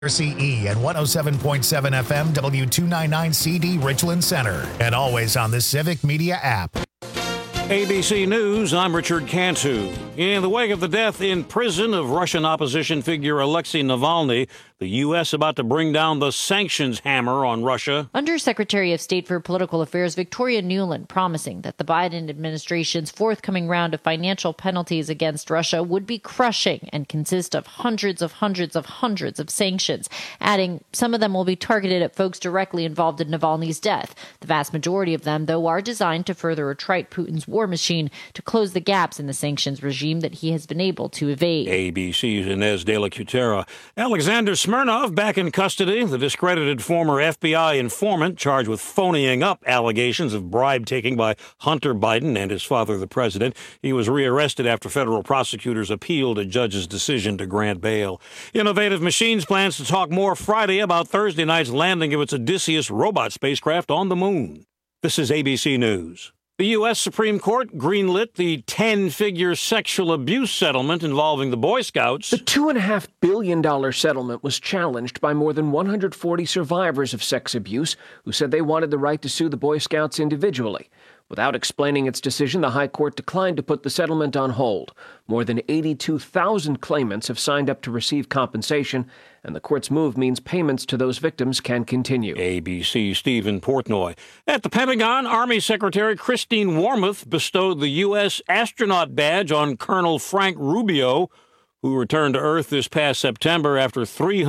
CE and 107.7 FM W299CD Richland Center, and always on the Civic Media app. ABC News, I'm Richard Cantu. In the wake of the death in prison of Russian opposition figure Alexei Navalny, the U.S. about to bring down the sanctions hammer on Russia. Undersecretary of State for Political Affairs Victoria Nuland promising that the Biden administration's forthcoming round of financial penalties against Russia would be crushing and consist of hundreds of sanctions, adding some of them will be targeted at folks directly involved in Navalny's death. The vast majority of them, though, are designed to further attrite Putin's war machine to close the gaps in the sanctions regime that he has been able to evade. ABC's Inez de la Cutera. Alexander Smirnov back in custody. The discredited former FBI informant charged with phoning up allegations of bribe-taking by Hunter Biden and his father, the president. He was rearrested after federal prosecutors appealed a judge's decision to grant bail. Innovative Machines plans to talk more Friday about Thursday night's landing of its Odysseus robot spacecraft on the moon. This is ABC News. The U.S. Supreme Court greenlit the 10-figure sexual abuse settlement involving the Boy Scouts. The $2.5 billion settlement was challenged by more than 140 survivors of sex abuse who said they wanted the right to sue the Boy Scouts individually. Without explaining its decision, the High Court declined to put the settlement on hold. More than 82,000 claimants have signed up to receive compensation, and the court's move means payments to those victims can continue. ABC Stephen Portnoy. At the Pentagon, Army Secretary Christine Wormuth bestowed the U.S. astronaut badge on Colonel Frank Rubio, who returned to Earth this past September after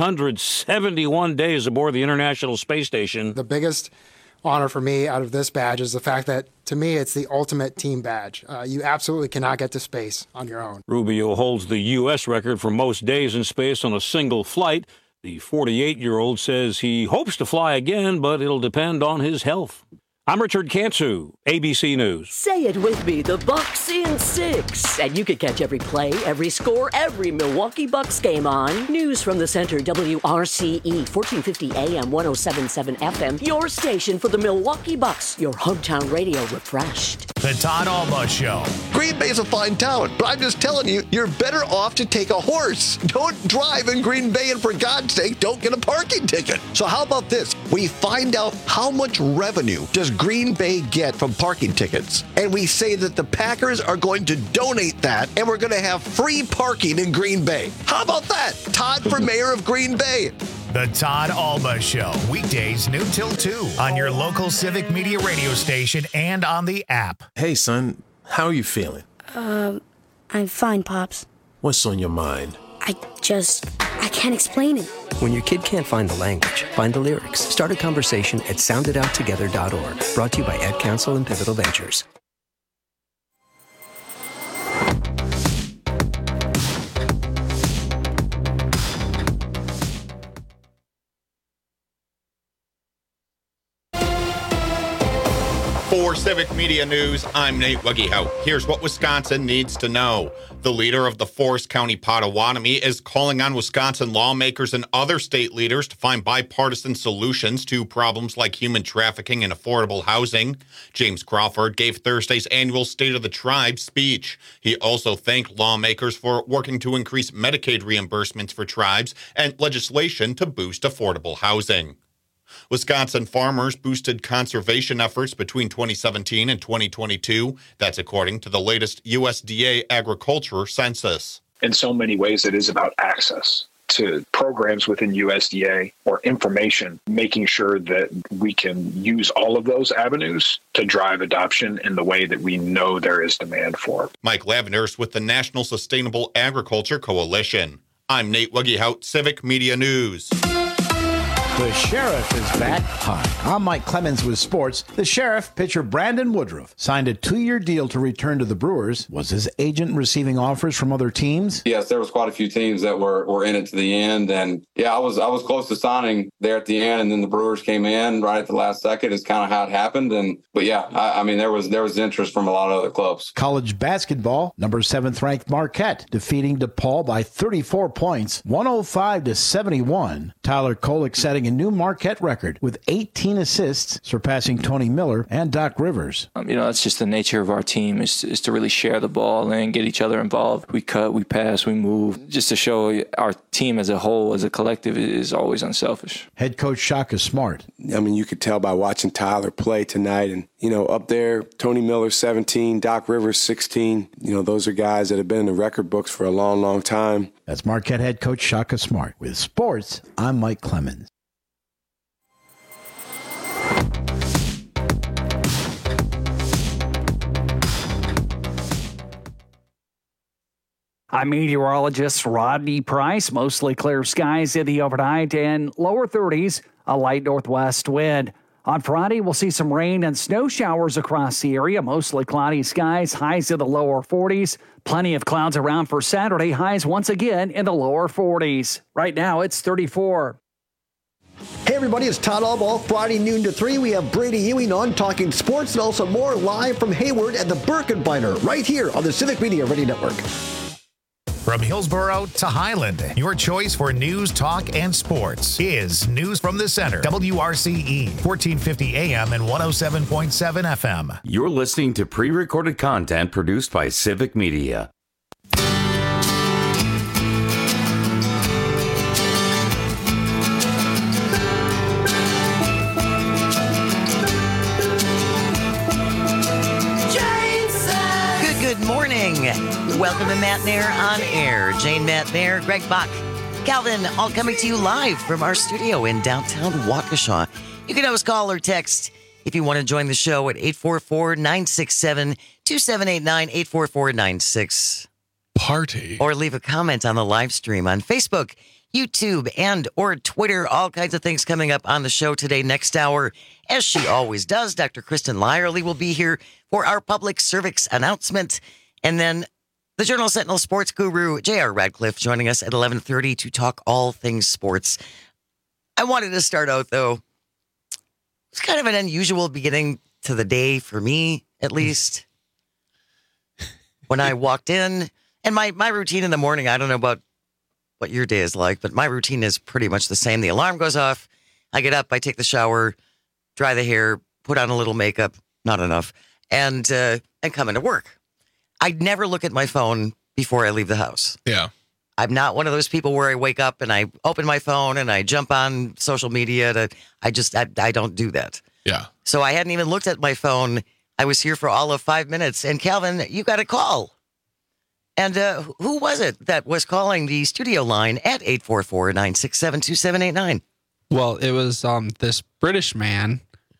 371 days aboard the International Space Station. The biggest honor for me out of this badge is the fact that, to me, it's the ultimate team badge. You absolutely cannot get to space on your own. Rubio holds the U.S. record for most days in space on a single flight. The 48-year-old says he hopes to fly again, but it'll depend on his health. I'm Richard Cantu, ABC News. Say it with me, the Bucks in 6. And you can catch every play, every score, every Milwaukee Bucks game on News from the Center, WRCE, 1450 AM, 107.7 FM, your station for the Milwaukee Bucks, your hometown radio refreshed. The Todd Alba Show. Green Bay's a fine town, but I'm just telling you, you're better off to take a horse. Don't drive in Green Bay, and for God's sake, don't get a parking ticket. So how about this? We find out how much revenue does Green Bay get from parking tickets, and we say that the Packers are going to donate that, and we're going to have free parking in Green Bay. How about that? Todd for mayor of Green Bay. The Todd Alba Show. Weekdays noon till 2 on your local Civic Media radio station and on the app. Hey, son. How are you feeling? I'm fine, Pops. What's on your mind? I can't explain it. When your kid can't find the language, find the lyrics. Start a conversation at sounditouttogether.org. Brought to you by Ad Council and Pivotal Ventures. For Civic Media News, I'm Nate Wuggehout. Here's what Wisconsin needs to know. The leader of the Forest County Potawatomi is calling on Wisconsin lawmakers and other state leaders to find bipartisan solutions to problems like human trafficking and affordable housing. James Crawford gave Thursday's annual State of the Tribe speech. He also thanked lawmakers for working to increase Medicaid reimbursements for tribes and legislation to boost affordable housing. Wisconsin farmers boosted conservation efforts between 2017 and 2022. That's according to the latest USDA agriculture census. In so many ways, it is about access to programs within USDA or information, making sure that we can use all of those avenues to drive adoption in the way that we know there is demand for. Mike Lavenders with the National Sustainable Agriculture Coalition. I'm Nate Wuggehout, Civic Media News. The Sheriff is back. Hi, I'm Mike Clemens with sports. The Sheriff, pitcher Brandon Woodruff, signed a 2-year deal to return to the Brewers. Was his agent receiving offers from other teams? Yes, there was quite a few teams that were in it to the end. And yeah, I was close to signing there at the end, and then the Brewers came in right at the last second. Is kind of how it happened. But yeah, I mean, there was interest from a lot of other clubs. College basketball, number 7th ranked Marquette, defeating DePaul by 34 points, 105-71. Tyler Kolek setting setting a new Marquette record with 18 assists, surpassing Tony Miller and Doc Rivers. That's just the nature of our team is to really share the ball and get each other involved. We cut, we pass, we move, just to show our team as a whole, as a collective, is always unselfish. Head coach Shaka Smart. You could tell by watching Tyler play tonight. And, up there, Tony Miller, 17, Doc Rivers, 16. Those are guys that have been in the record books for a long, long time. That's Marquette head coach Shaka Smart. With sports, I'm Mike Clemens. I'm meteorologist Rodney Price. Mostly clear skies in the overnight and lower 30s, a light northwest wind. On Friday, we'll see some rain and snow showers across the area. Mostly cloudy skies, highs in the lower 40s. Plenty of clouds around for Saturday, highs once again in the lower 40s. Right now, it's 34. Hey everybody, it's Todd Allball. Friday noon to 3, we have Brady Ewing on talking sports and also more live from Hayward at the Birkenbeiner right here on the Civic Media Radio Network. From Hillsborough to Highland, your choice for news, talk, and sports is News from the Center. WRCE, 1450 AM and 107.7 FM. You're listening to pre-recorded content produced by Civic Media. Good morning. Welcome to Matt Nair on Air. Jane Matt Nair, Greg Bach, Calvin, all coming to you live from our studio in downtown Waukesha. You can always call or text if you want to join the show at 844-967-2789, 844-96. Party. Or leave a comment on the live stream on Facebook, YouTube, and or Twitter. All kinds of things coming up on the show today. Next hour, as she always does, Dr. Kristen Lyerly will be here for our public service announcement. And then the Journal Sentinel sports guru, J.R. Radcliffe, joining us at 11:30 to talk all things sports. I wanted to start out, though. It's kind of an unusual beginning to the day for me, at least. When I walked in, and my routine in the morning, I don't know about what your day is like, but my routine is pretty much the same. The alarm goes off. I get up, I take the shower, dry the hair, put on a little makeup, not enough, and come into work. I'd never look at my phone before I leave the house. Yeah. I'm not one of those people where I wake up and I open my phone and I jump on social media. I don't do that. Yeah. So I hadn't even looked at my phone. I was here for all of 5 minutes. And Calvin, you got a call. And who was it that was calling the studio line at 844-967-2789? Well, it was this British man.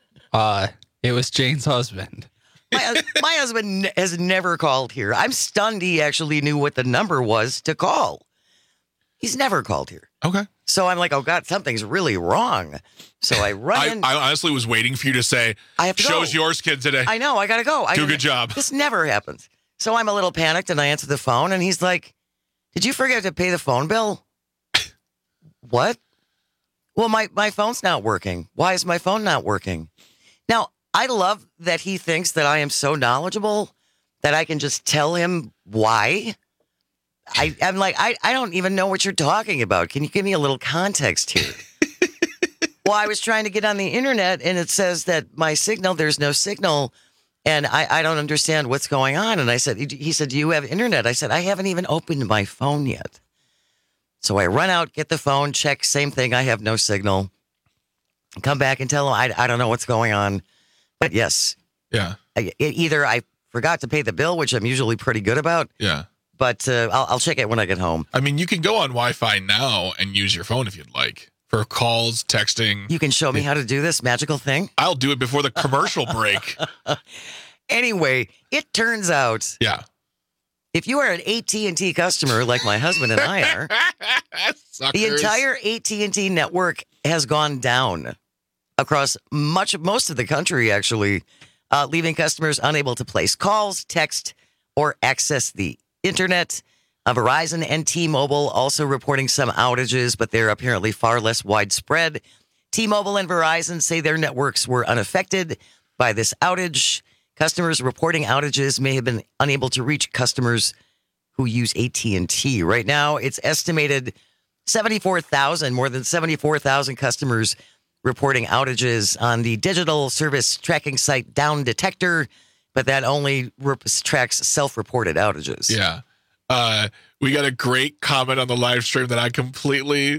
It was Jane's husband. My husband has never called here. I'm stunned he actually knew what the number was to call. He's never called here. Okay. So I'm like, oh, God, something's really wrong. So I run in. I honestly was waiting for you to say, I have to show's go. yours, kid, today. I know. I got to go. Do a good job. This never happens. So I'm a little panicked, and I answer the phone, and he's like, did you forget to pay the phone bill? What? Well, my phone's not working. Why is my phone not working? Now, I love that he thinks that I am so knowledgeable that I can just tell him why. I'm like, I don't even know what you're talking about. Can you give me a little context here? Well, I was trying to get on the internet, and it says that my signal, there's no signal, and I don't understand what's going on. And he said, do you have internet? I said, I haven't even opened my phone yet. So I run out, get the phone, check, same thing. I have no signal. Come back and tell him I don't know what's going on. But yes. Yeah. Either I forgot to pay the bill, which I'm usually pretty good about. Yeah. But I'll check it when I get home. I mean, you can go on Wi-Fi now and use your phone if you'd like for calls, texting. You can show me how to do this magical thing? I'll do it before the commercial break. Anyway, it turns out. Yeah. If you are an AT&T customer like my husband and I are, the entire AT&T network has gone down across most of the country, actually, leaving customers unable to place calls, text, or access the internet. Verizon and T-Mobile also reporting some outages, but they're apparently far less widespread. T-Mobile and Verizon say their networks were unaffected by this outage. Customers reporting outages may have been unable to reach customers who use AT&T. Right now, it's estimated more than 74,000 customers reporting outages on the digital service tracking site Down Detector, but that only tracks self-reported outages. Yeah. We got a great comment on the live stream that I completely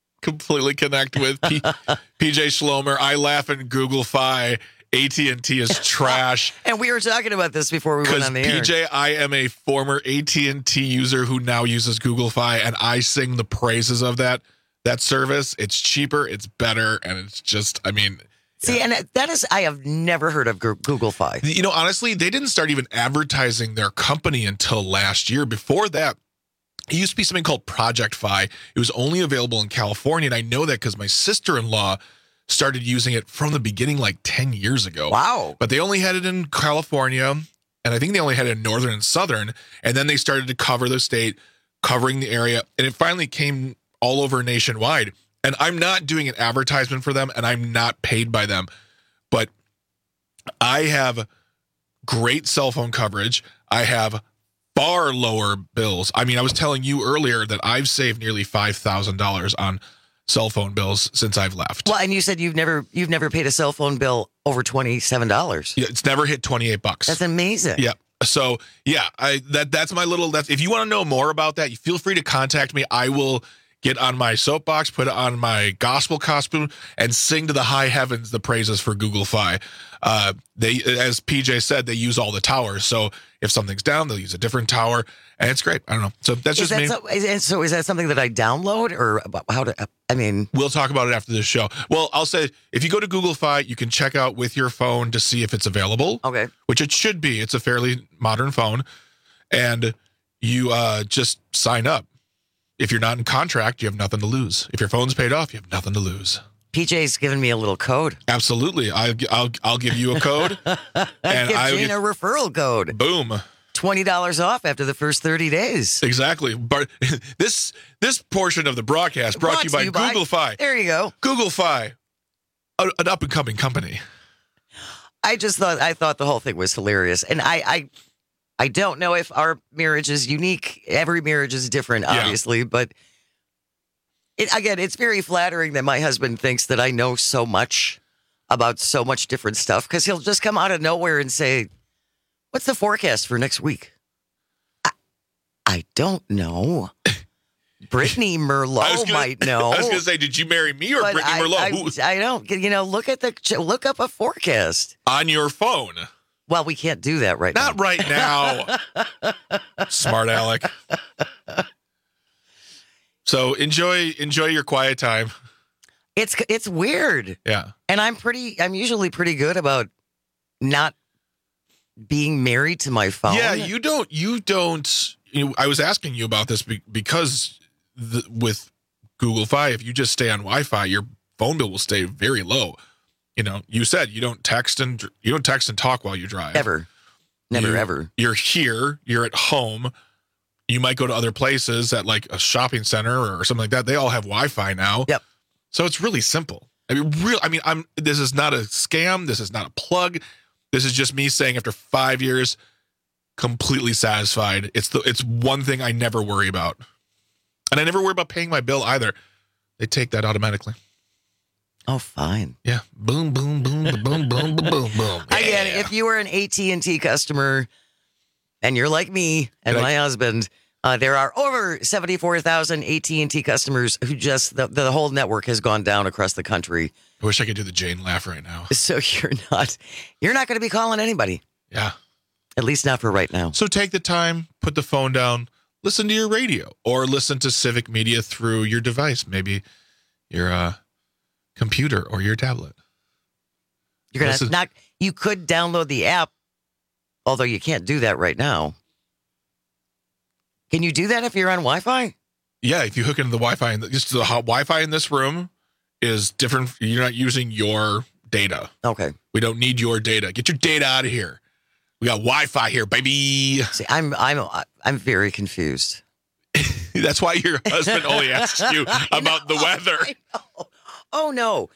connect with. PJ Schlomer, I laugh in Google Fi. AT&T is trash. And we were talking about this before we went on the air. PJ, I am a former AT&T user who now uses Google Fi, and I sing the praises of that service. It's cheaper, it's better, and it's just, I mean... See, and that is, I have never heard of Google Fi. You know, honestly, they didn't start even advertising their company until last year. Before that, it used to be something called Project Fi. It was only available in California, and I know that because my sister-in-law started using it from the beginning like 10 years ago. Wow. But they only had it in California, and I think they only had it in Northern and Southern, and then they started to cover the state, covering the area, and it finally came all over nationwide. And I'm not doing an advertisement for them, and I'm not paid by them, but I have great cell phone coverage. I have far lower bills. I mean, I was telling you earlier that I've saved nearly $5,000 on cell phone bills since I've left. Well, and you said you've never paid a cell phone bill over $27. Yeah, it's never hit $28. That's amazing. Yeah. So yeah, that's my little. If you want to know more about that, you feel free to contact me. I will get on my soapbox, put it on my gospel costume, and sing to the high heavens the praises for Google Fi. They, as PJ said, they use all the towers. So if something's down, they'll use a different tower, and it's great. I don't know. So that's just me. So is that something that I download, or how to? I mean, we'll talk about it after this show. Well, I'll say if you go to Google Fi, you can check out with your phone to see if it's available. Okay. Which it should be. It's a fairly modern phone, and you just sign up. If you're not in contract, you have nothing to lose. If your phone's paid off, you have nothing to lose. PJ's giving me a little code. Absolutely. I'll give you a code. And give Gene a referral code. Boom. $20 off after the first 30 days. Exactly. But this portion of the broadcast brought to you by Google Fi. There you go. Google Fi, an up-and-coming company. I thought the whole thing was hilarious. And I don't know if our marriage is unique. Every marriage is different, obviously. Yeah. But it's very flattering that my husband thinks that I know so much about so much different stuff, because he'll just come out of nowhere and say, "What's the forecast for next week?" I don't know. Brittany Merlot might know. I was going to say, did you marry me or Brittany Merlot? I don't. Look up a forecast on your phone. Well, we can't do that right now. Not right now. Smart Alec. So enjoy your quiet time. It's weird. Yeah. And I'm usually pretty good about not being married to my phone. Yeah, you don't. I was asking you about this because with Google Fi, if you just stay on Wi-Fi, your phone bill will stay very low. You know, you said you don't text and talk while you drive. Ever. Never, ever. You're here. You're at home. You might go to other places at like a shopping center or something like that. They all have Wi-Fi now. Yep. So it's really simple. This is not a scam. This is not a plug. This is just me saying after 5 years, completely satisfied. It's one thing I never worry about. And I never worry about paying my bill either. They take that automatically. Oh, fine. Yeah. Boom, boom, boom, boom, boom, boom, boom, boom. Again, if you were an AT&T customer and you're like me and my husband, there are over 74,000 AT&T customers who just, the whole network has gone down across the country. I wish I could do the Jane laugh right now. So you're not going to be calling anybody. Yeah. At least not for right now. So take the time, put the phone down, listen to your radio, or listen to Civic Media through your device. Maybe your computer or your tablet. You're gonna you could download the app, although you can't do that right now. Can you do that if you're on Wi-Fi? Yeah, if you hook into the Wi-Fi, just the Wi-Fi in this room is different. You're not using your data. Okay. We don't need your data. Get your data out of here. We got Wi-Fi here, baby. See, I'm very confused. That's why your husband only asks you about the weather. I know. Oh no,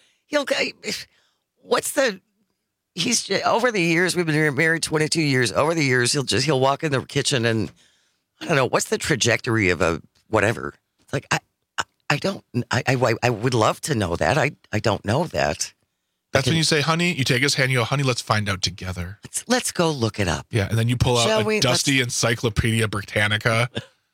he's over the years, we've been married 22 years. Over the years, he'll walk in the kitchen and I don't know, what's the trajectory of a whatever? It's like, I would love to know that. I don't know that. That's when you say, honey, you take his hand, you go, honey, let's find out together. Let's go look it up. Yeah, and then you pull out a dusty Encyclopedia Britannica.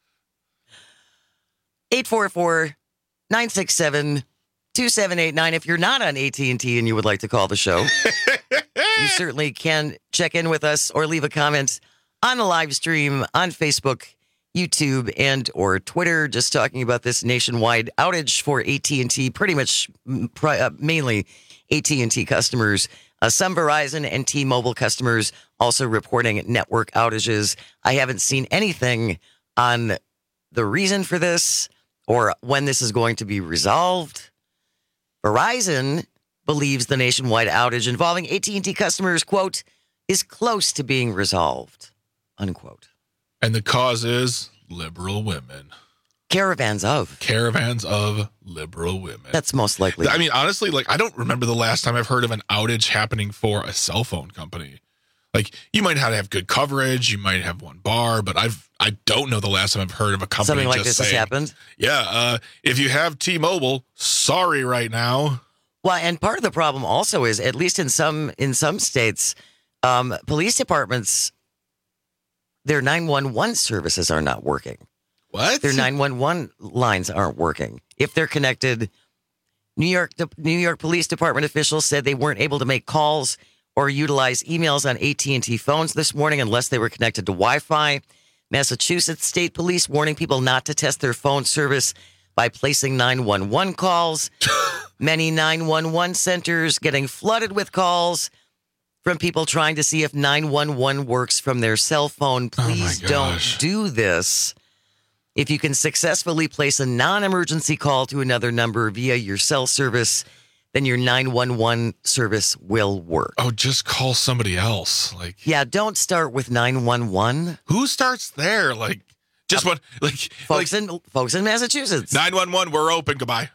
844-967-2789. If you're not on AT&T and you would like to call the show, you certainly can check in with us or leave a comment on the live stream on Facebook, YouTube, and or Twitter, just talking about this nationwide outage for AT&T, pretty much mainly AT&T customers. Some Verizon and T-Mobile customers also reporting network outages. I haven't seen anything on the reason for this or when this is going to be resolved. Verizon believes the nationwide outage involving AT&T customers, quote, is close to being resolved, unquote. And the cause is liberal women. Caravans of liberal women. That's most likely. I mean, honestly, I don't remember the last time I've heard of an outage happening for a cell phone company. You might have good coverage, you might have one bar, but I don't know the last time I've heard of a company something like just this saying, has happened. Yeah, if you have T-Mobile, sorry right now. Well, and part of the problem also is, at least in some states, police departments, their 911 services are not working. What? Their 911 lines aren't working. If they're connected, the New York Police Department officials said they weren't able to make calls or utilize emails on AT&T phones this morning unless they were connected to Wi-Fi. Massachusetts State Police warning people not to test their phone service by placing 911 calls. Many 911 centers getting flooded with calls from people trying to see if 911 works from their cell phone. Please don't do this. If you can successfully place a non-emergency call to another number via your cell service, then your 911 service will work. Oh, just call somebody else. Yeah, don't start with 911. Who starts there? Folks in Massachusetts. 911, we're open. Goodbye.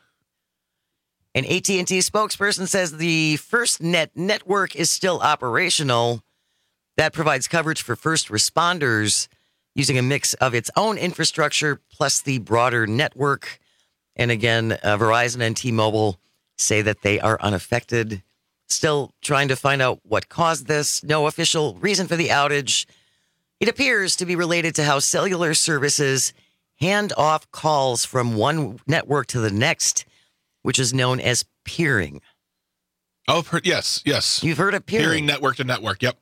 An AT&T spokesperson says the FirstNet network is still operational. That provides coverage for first responders using a mix of its own infrastructure plus the broader network. And again, Verizon and T-Mobile say that they are unaffected. Still trying to find out what caused this. No official reason for the outage. It appears to be related to how cellular services hand off calls from one network to the next, which is known as peering. Oh, yes. You've heard of peering. Peering network to network, yep.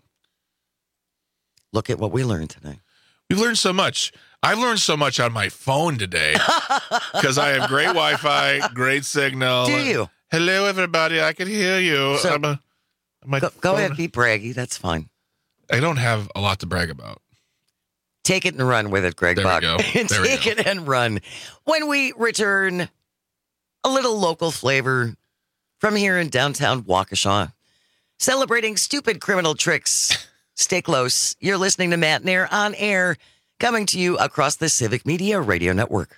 Look at what we learned today. We've learned so much. I've learned so much on my phone today because I have great Wi-Fi, great signal. Do you? Hello, everybody. I can hear you. So, go ahead, be braggy. That's fine. I don't have a lot to brag about. Take it and run with it, Greg Buck. There we go. Take it and run. When we return, a little local flavor from here in downtown Waukesha. Celebrating stupid criminal tricks. Stay close. You're listening to Matt Nair on air, coming to you across the Civic Media Radio Network.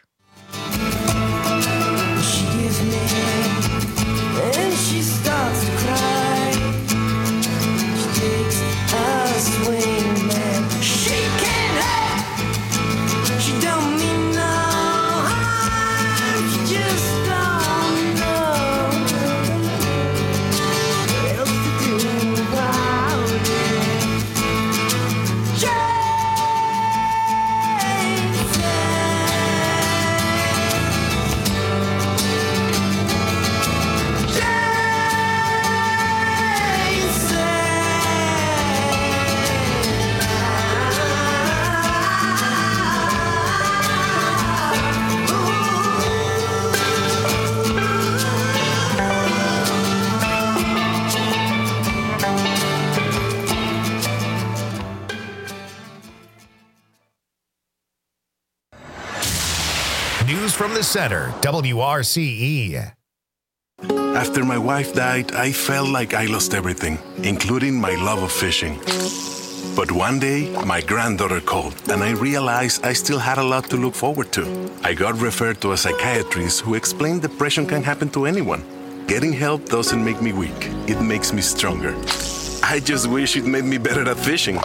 News from the center, WRCE. After my wife died, I felt like I lost everything, including my love of fishing. But one day, my granddaughter called, and I realized I still had a lot to look forward to. I got referred to a psychiatrist who explained depression can happen to anyone. Getting help doesn't make me weak. It makes me stronger. I just wish it made me better at fishing.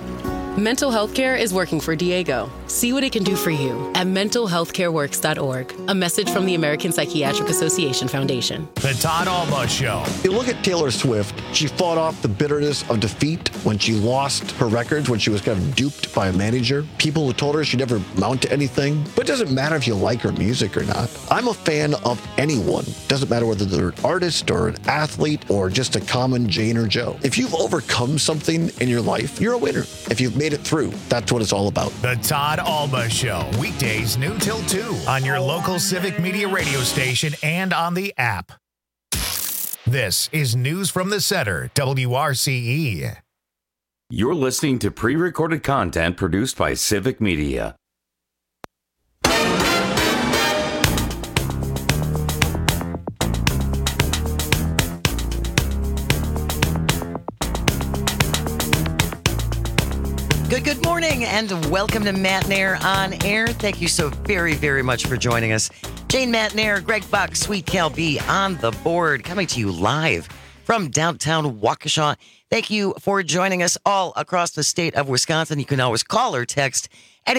Mental health care is working for Diego. See what it can do for you at mentalhealthcareworks.org. A message from the American Psychiatric Association Foundation. The Todd Alba Show. You look at Taylor Swift, she fought off the bitterness of defeat when she lost her records, when she was kind of duped by a manager. People who told her she'd never amount to anything. But it doesn't matter if you like her music or not. I'm a fan of anyone. Doesn't matter whether they're an artist or an athlete or just a common Jane or Joe. If you've overcome something in your life, you're a winner. If you've made it through, that's what it's all about. The Todd Alba Show, weekdays noon till 2 on your local Civic Media radio station and on the app. This is News from the Center, WRCE. You're listening to pre-recorded content produced by Civic Media. Good morning, and welcome to Matt Nair on Air. Thank you so very, very much for joining us. Jane Matt Nair, Greg Buck, Sweet Cal B on the board, coming to you live from downtown Waukesha. Thank you for joining us all across the state of Wisconsin. You can always call or text at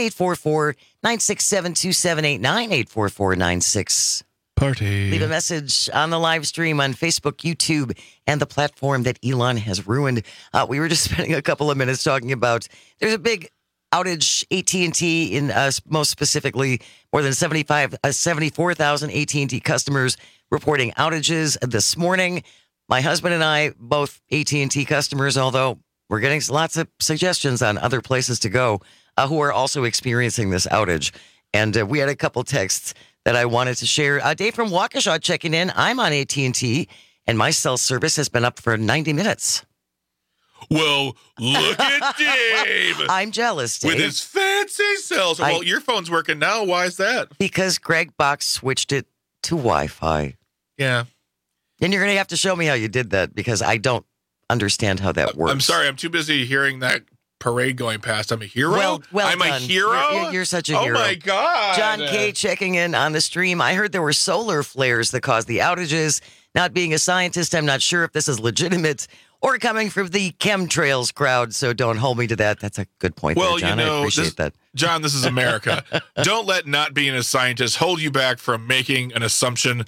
844-967-2789, 844-96. Party. Leave a message on the live stream on Facebook, YouTube, and the platform that Elon has ruined. We were just spending a couple of minutes talking about there's a big outage, AT&T, in most specifically, more than 74,000 AT&T customers reporting outages this morning. My husband and I, both AT&T customers, although we're getting lots of suggestions on other places to go, who are also experiencing this outage. And we had a couple texts that I wanted to share. Dave from Waukesha checking in. I'm on AT&T, and my cell service has been up for 90 minutes. Well, look at Dave. Well, I'm jealous, Dave. With his fancy cells. Well, your phone's working now. Why is that? Because Greg Box switched it to Wi-Fi. Yeah. And you're going to have to show me how you did that, because I don't understand how that works. I'm sorry. I'm too busy hearing that parade going past. I'm a hero? Well I'm done. a hero? You're such a hero. Oh, my God. John K. checking in on the stream. I heard there were solar flares that caused the outages. Not being a scientist, I'm not sure if this is legitimate or coming from the chemtrails crowd, so don't hold me to that. That's a good point there, John. I appreciate that. John, this is America. Don't let not being a scientist hold you back from making an assertion,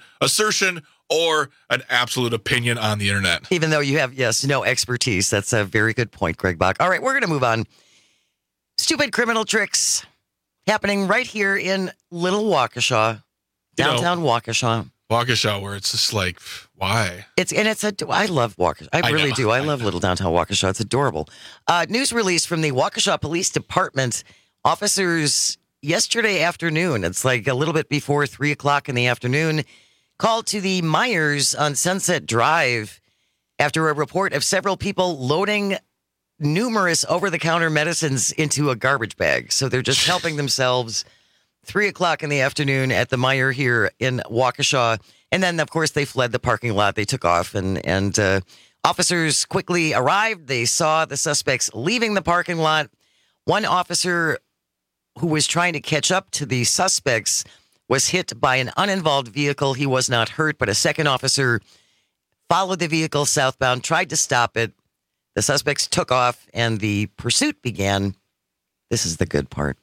or an absolute opinion on the internet. Even though you have, no expertise. That's a very good point, Greg Bach. All right, we're going to move on. Stupid criminal tricks happening right here in Little Waukesha, downtown Waukesha. Waukesha, where it's just like, why? I love Waukesha. I really do. I love little downtown Waukesha. It's adorable. News release from the Waukesha Police Department. Officers yesterday afternoon, it's like a little bit before 3 o'clock in the afternoon, called to the Myers on Sunset Drive after a report of several people loading numerous over-the-counter medicines into a garbage bag. So they're just helping themselves. 3 o'clock in the afternoon at the Meyer here in Waukesha. And then, of course, they fled the parking lot. They took off, and officers quickly arrived. They saw the suspects leaving the parking lot. One officer who was trying to catch up to the suspects was hit by an uninvolved vehicle. He was not hurt, but a second officer followed the vehicle southbound, tried to stop it. The suspects took off, and the pursuit began. This is the good part.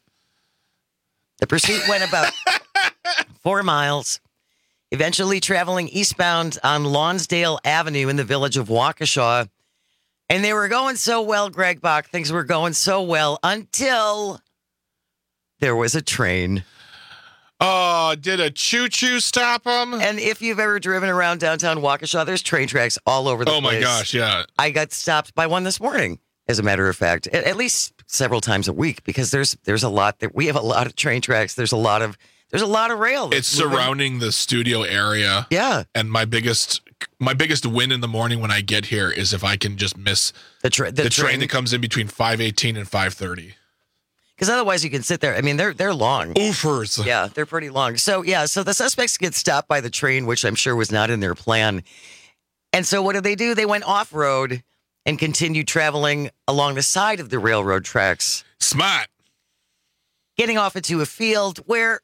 The pursuit went about 4 miles, eventually traveling eastbound on Lonsdale Avenue in the village of Waukesha. And they were going so well, Greg Bach. Things were going so well until there was a train. Oh, did a choo-choo stop them? And if you've ever driven around downtown Waukesha, there's train tracks all over the place. Oh, my gosh, yeah. I got stopped by one this morning, as a matter of fact, at least several times a week, because there's a lot that we have a lot of train tracks. There's a lot of rail. It's surrounding the studio area. Yeah. And my biggest win in the morning when I get here is if I can just miss the train that comes in between 5:18 and 5:30. Because otherwise you can sit there. I mean, they're long. Oofers. Yeah, they're pretty long. So the suspects get stopped by the train, which I'm sure was not in their plan. And so what did they do? They went off-road and continued traveling along the side of the railroad tracks. Smart. Getting off into a field where,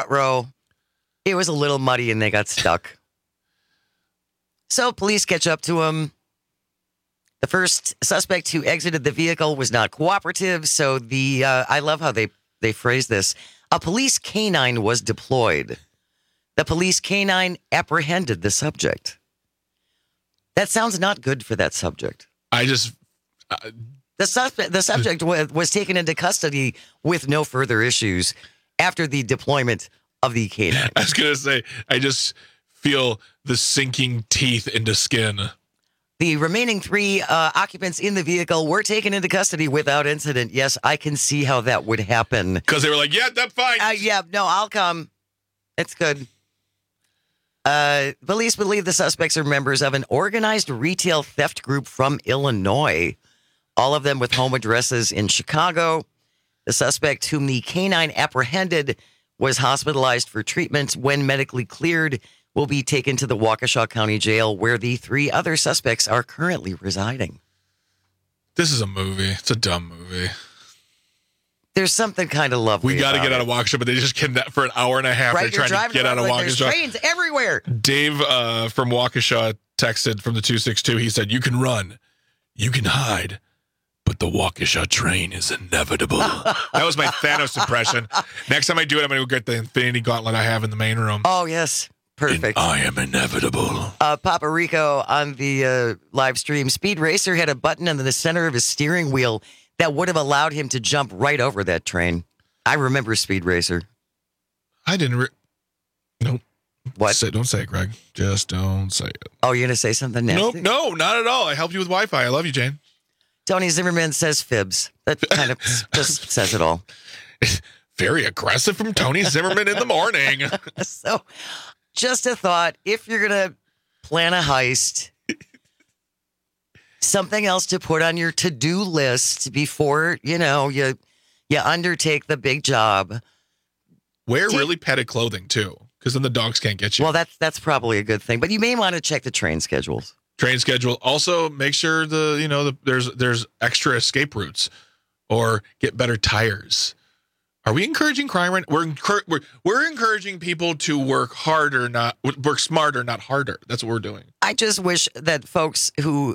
it was a little muddy and they got stuck. So police catch up to them. The first suspect who exited the vehicle was not cooperative, so I love how they phrase this. A police canine was deployed. The police canine apprehended the subject. That sounds not good for that subject. The subject was taken into custody with no further issues after the deployment of the canine. I was going to say, I just feel the sinking teeth into skin. The remaining 3 occupants in the vehicle were taken into custody without incident. Yes, I can see how that would happen. Because they were like, yeah, that's fine. I'll come. It's good. Police believe the suspects are members of an organized retail theft group from Illinois, all of them with home addresses in Chicago. The suspect, whom the canine apprehended, was hospitalized for treatment. When medically cleared, will be taken to the Waukesha County Jail, where the 3 other suspects are currently residing. This is a movie. It's a dumb movie. There's something kind of lovely. We got to get out of Waukesha, but they just kidnapped for an hour and a half. Right, they're trying to get out of Waukesha. There's trains everywhere. Dave from Waukesha texted from the 262. He said, "You can run, you can hide, but the Waukesha train is inevitable." That was my Thanos impression. Next time I do it, I'm going to go get the Infinity Gauntlet I have in the main room. Oh, yes. Perfect. And I am inevitable. Papa Rico on the live stream. Speed Racer had a button in the center of his steering wheel that would have allowed him to jump right over that train. I remember Speed Racer. I didn't. Nope. What? Don't say it, Greg. Just don't say it. Oh, you're going to say something nasty? Nope. No, not at all. I helped you with Wi-Fi. I love you, Jane. Tony Zimmerman says fibs. That kind of just says it all. Very aggressive from Tony Zimmerman in the morning. So, just a thought. If you're going to plan a heist, something else to put on your to-do list before, you undertake the big job. Wear really padded clothing, too, because then the dogs can't get you. Well, that's probably a good thing. But you may want to check the train schedules. Train schedule. Also, make sure there's extra escape routes or get better tires. Are we encouraging crime? We're encouraging people to work harder, not work smarter, not harder. That's what we're doing. I just wish that folks who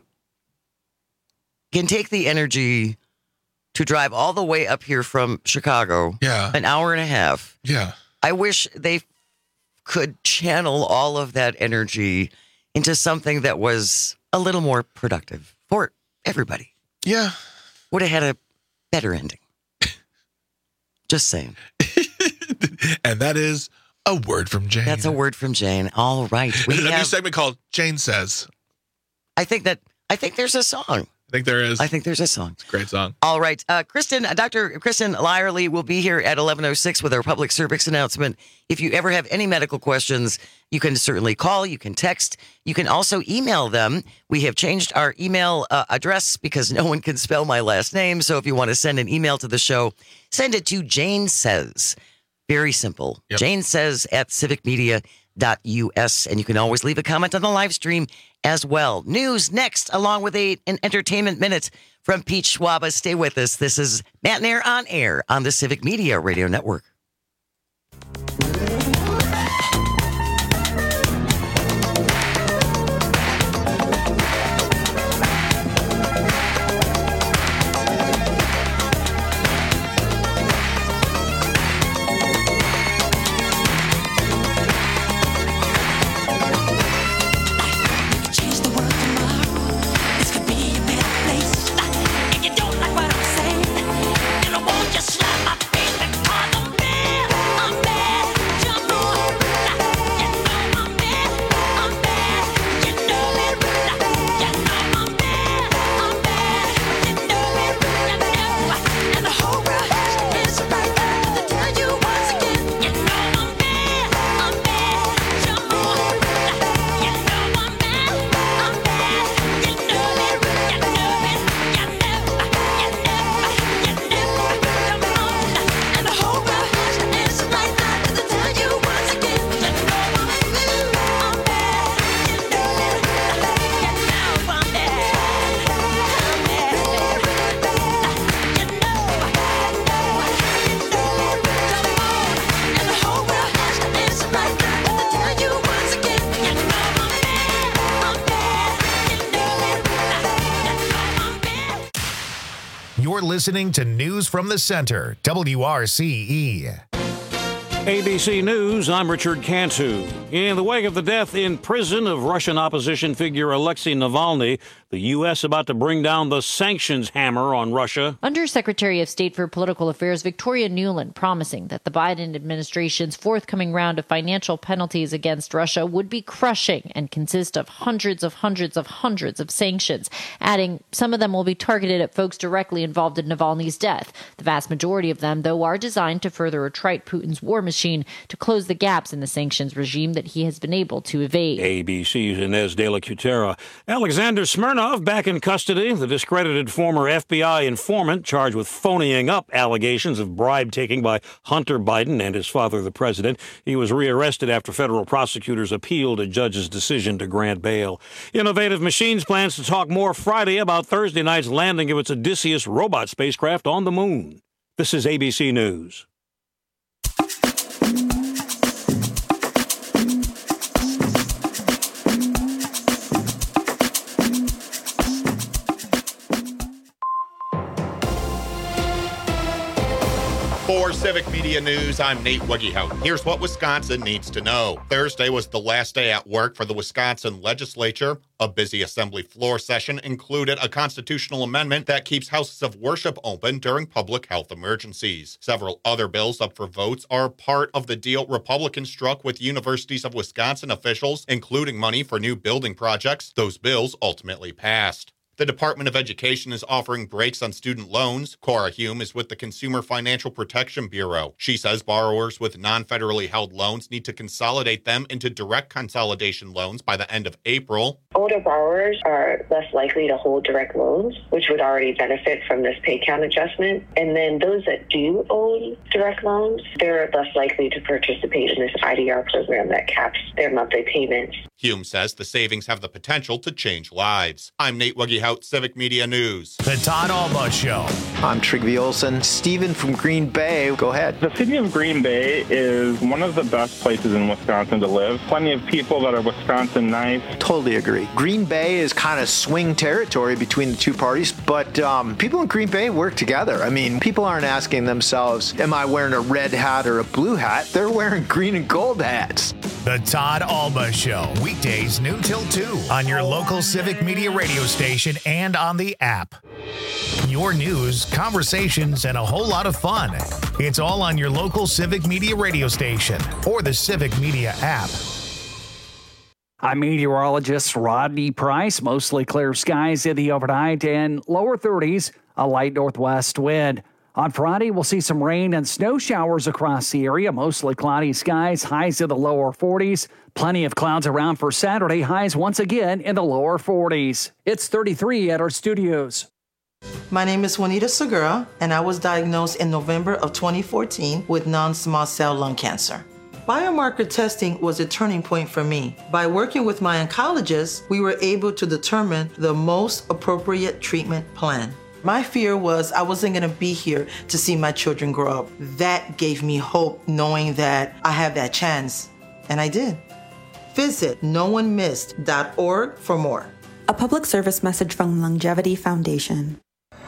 can take the energy to drive all the way up here from Chicago, an hour and a half. Yeah. I wish they could channel all of that energy into something that was a little more productive for everybody. Yeah. Would have had a better ending. Just saying. And that is a word from Jane. That's a word from Jane. All right. We have a new segment called Jane Says. I think there's a song. I think there is. I think there's a song. It's a great song. All right. Dr. Kristen Lyerly will be here at 11:06 with our public service announcement. If you ever have any medical questions, you can certainly call. You can text. You can also email them. We have changed our email address because no one can spell my last name. So if you want to send an email to the show, send it to Jane Says. Very simple. Yep. Jane Says at civicmedia.us. And you can always leave a comment on the live stream as well. News next, along with an entertainment minute from Pete Schwaba. Stay with us. This is Matt and Air on Air on the Civic Media Radio Network. Just slap my face because I'm bad. You're listening to News from the Center, WRCE. ABC News, I'm Richard Cantu. In the wake of the death in prison of Russian opposition figure Alexei Navalny, the U.S. about to bring down the sanctions hammer on Russia. Undersecretary of State for Political Affairs Victoria Nuland promising that the Biden administration's forthcoming round of financial penalties against Russia would be crushing and consist of hundreds of sanctions, adding some of them will be targeted at folks directly involved in Navalny's death. The vast majority of them, though, are designed to further attrite Putin's war machine to close the gaps in the sanctions regime that he has been able to evade. ABC's Inez de la Cutera. Alexander Smirnov back in custody. The discredited former FBI informant charged with phoning up allegations of bribe taking by Hunter Biden and his father, the president. He was rearrested after federal prosecutors appealed a judge's decision to grant bail. Innovative Machines plans to talk more Friday about Thursday night's landing of its Odysseus robot spacecraft on the moon. This is ABC News. For Civic Media News, I'm Nate Wuggehout. Here's what Wisconsin needs to know. Thursday was the last day at work for the Wisconsin legislature. A busy assembly floor session included a constitutional amendment that keeps houses of worship open during public health emergencies. Several other bills up for votes are part of the deal Republicans struck with Universities of Wisconsin officials, including money for new building projects. Those bills ultimately passed. The Department of Education is offering breaks on student loans. Cora Hume is with the Consumer Financial Protection Bureau. She says borrowers with non-federally held loans need to consolidate them into direct consolidation loans by the end of April. Older borrowers are less likely to hold direct loans, which would already benefit from this pay count adjustment. And then those that do own direct loans, they're less likely to participate in this IDR program that caps their monthly payments. Hume says the savings have the potential to change lives. I'm Nate Wuggehout, Civic Media News. The Todd Alba Show. I'm Trigby Olson. Steven from Green Bay. Go ahead. The city of Green Bay is one of the best places in Wisconsin to live. Plenty of people that are Wisconsin nice. Totally agree. Green Bay is kind of swing territory between the two parties, but people in Green Bay work together. I mean, people aren't asking themselves, am I wearing a red hat or a blue hat? They're wearing green and gold hats. The Todd Alba Show. Weekdays noon till 2 on your local Civic Media radio station and on the app. Your news, conversations, and a whole lot of fun. It's all on your local Civic Media radio station or the Civic Media app. I'm meteorologist Rodney Price. Mostly clear skies in the overnight and lower 30s, a light northwest wind. On Friday, we'll see some rain and snow showers across the area, mostly cloudy skies, highs in the lower 40s. Plenty of clouds around for Saturday, highs once again in the lower 40s. It's 33 at our studios. My name is Juanita Segura, and I was diagnosed in November of 2014 with non-small cell lung cancer. Biomarker testing was a turning point for me. By working with my oncologist, we were able to determine the most appropriate treatment plan. My fear was I wasn't gonna be here to see my children grow up. That gave me hope, knowing that I have that chance, and I did. Visit noonemissed.org for more. A public service message from Longevity Foundation.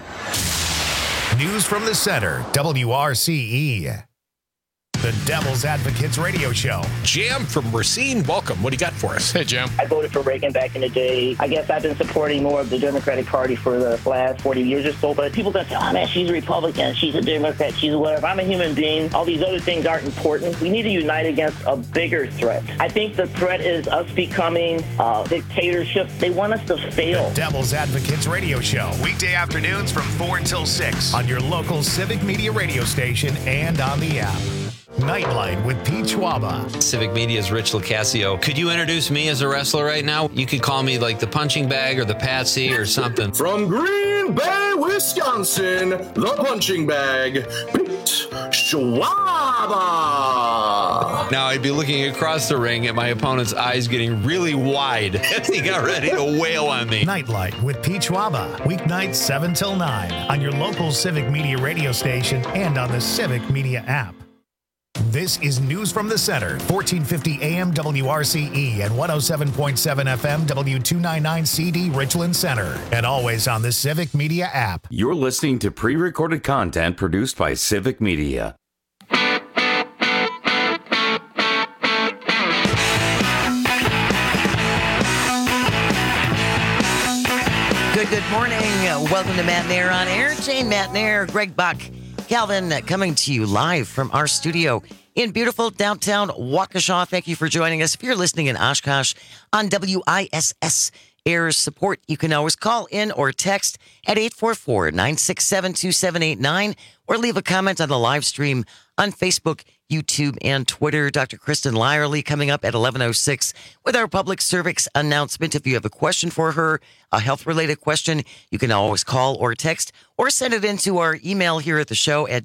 News from the Center, WRCE. The Devil's Advocates Radio Show. Jam from Racine, welcome. What do you got for us? Hey, Jam. I voted for Reagan back in the day. I guess I've been supporting more of the Democratic Party for the last 40 years or so, but people gonna say, oh man, she's a Republican, she's a Democrat, she's whatever. I'm a human being. All these other things aren't important. We need to unite against a bigger threat. I think the threat is us becoming dictatorship. They want us to fail. The Devil's Advocates Radio Show. Weekday afternoons from 4 until 6 on your local Civic Media radio station and on the app. Nightlight with Pete Schwaba. Civic Media's Rich Locasio. Could you introduce me as a wrestler right now? You could call me like the punching bag or the patsy or something. From Green Bay, Wisconsin, the punching bag, Pete Schwaba. Now I'd be looking across the ring at my opponent's eyes getting really wide as he got ready to wail on me. Nightlight with Pete Schwaba. Weeknights 7 till 9 on your local Civic Media radio station and on the Civic Media app. This is News from the Center, 1450 AM WRCE and 107.7 FM W299CD Richland Center, and always on the Civic Media app. You're listening to pre-recorded content produced by Civic Media. Good morning. Welcome to Matt Nair on Air. Jane Matt Nair, Greg Buck, Calvin coming to you live from our studio in beautiful downtown Waukesha. Thank you for joining us. If you're listening in Oshkosh on WISS Air Support, you can always call in or text at 844-967-2789 or leave a comment on the live stream on Facebook, YouTube, and Twitter. Dr. Kristen Lyerly coming up at 11:06 with our public service announcement. If you have a question for her, a health-related question, you can always call or text or send it into our email here at the show at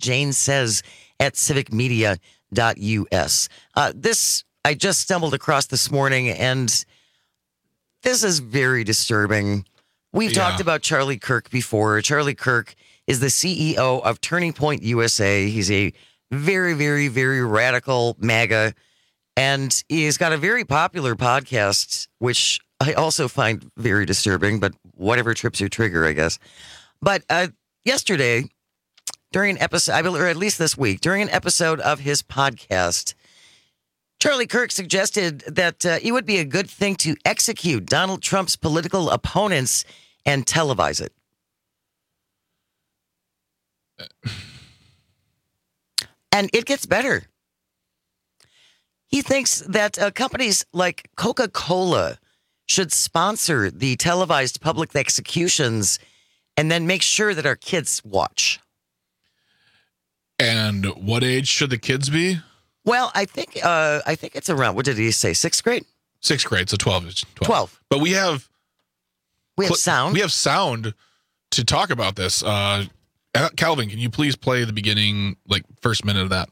janesays@civicmedia.us. This I just stumbled across this morning, and this is very disturbing. We've talked about Charlie Kirk before. Charlie Kirk is the CEO of Turning Point USA. He's a very, very, very radical MAGA, and he's got a very popular podcast, which I also find very disturbing, but whatever trips your trigger, I guess. But yesterday, during an episode, or at least this week, during an episode of his podcast, Charlie Kirk suggested that it would be a good thing to execute Donald Trump's political opponents and televise it. And it gets better. He thinks that companies like Coca-Cola should sponsor the televised public executions and then make sure that our kids watch. And what age should the kids be? Well, I think it's around, what did he say, 6th grade? 6th grade, so 12. 12. But we have sound. We have sound to talk about this. Calvin, can you please play the beginning, first minute of that?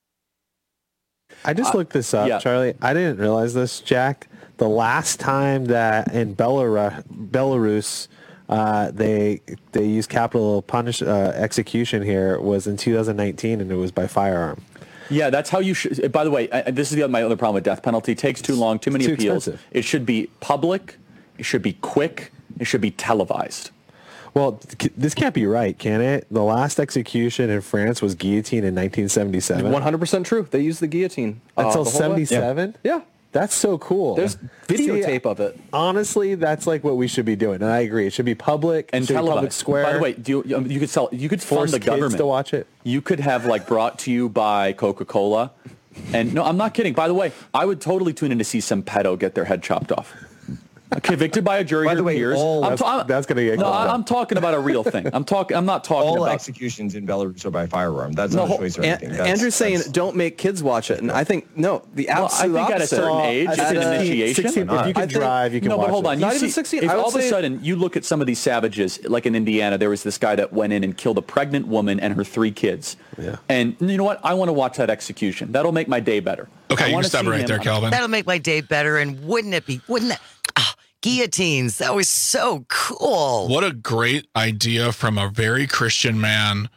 I just looked this up, Charlie. I didn't realize this, Jack. The last time that in Belarus they used capital execution here was in 2019, and it was by firearm. Yeah, that's how you should. By the way, this is my other problem with death penalty. It takes too long, too many appeals. Expensive. It should be public. It should be quick. It should be televised. Well, this can't be right, can it? The last execution in France was guillotine in 1977. 100% true. They used the guillotine. Until 77? Yeah. That's so cool. There's videotape of it. Honestly, that's like what we should be doing, and I agree. It should be public and public square. By the way, you could fund the government kids to watch it. You could have brought to you by Coca-Cola, and no, I'm not kidding. By the way, I would totally tune in to see some pedo get their head chopped off. Convicted by a jury. By the way, peers. That's going to get. No, I'm talking about a real thing. I'm not talking all about executions in Belarus are by firearm. That's not a choice or anything. Andrew's saying don't make kids watch it, and I think the absolute I think opposite. At a certain age, it's an initiation. 16, if you can drive, you can watch it. No, but hold on. Not even 16. If all of a sudden you look at some of these savages, like in Indiana, there was this guy that went in and killed a pregnant woman and her 3 kids. Yeah. And you know what? I want to watch that execution. That'll make my day better. Okay, you can stop right there, Calvin. That'll make my day better, and wouldn't that? Guillotines. That was so cool. What a great idea from a very Christian man.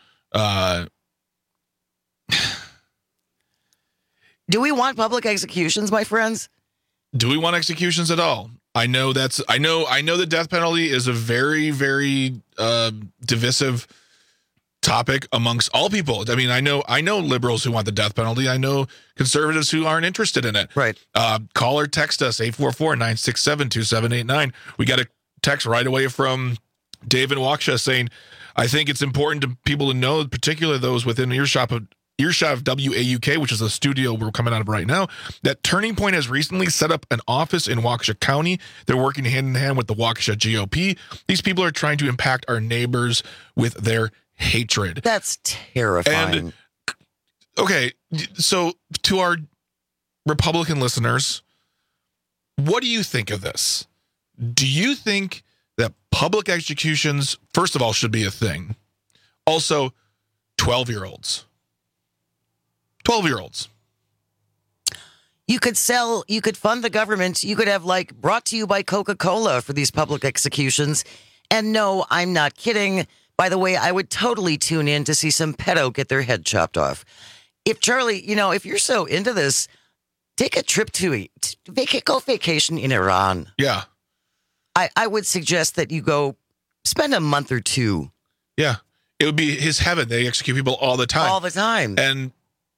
Do we want public executions, my friends? Do we want executions at all? I know the death penalty is a very, very divisive topic amongst all people. I mean, I know liberals who want the death penalty. I know conservatives who aren't interested in it. Right. Call or text us 844-967-2789. We got a text right away from Dave in Waukesha saying, I think it's important to people to know, particularly those within earshot of WAUK, which is the studio we're coming out of right now, that Turning Point has recently set up an office in Waukesha County. They're working hand in hand with the Waukesha GOP. These people are trying to impact our neighbors with their hatred. That's terrifying. And, okay, so to our Republican listeners, what do you think of this? Do you think that public executions, first of all, should be a thing? Also, 12-year-olds. 12-year-olds. You could fund the government. You could have brought to you by Coca-Cola for these public executions. And no, I'm not kidding. By the way, I would totally tune in to see some pedo get their head chopped off. if Charlie, if you're so into this, take a trip go vacation in Iran. Yeah. I would suggest that you go spend a month or two. Yeah. It would be his heaven. They execute people all the time. All the time. And,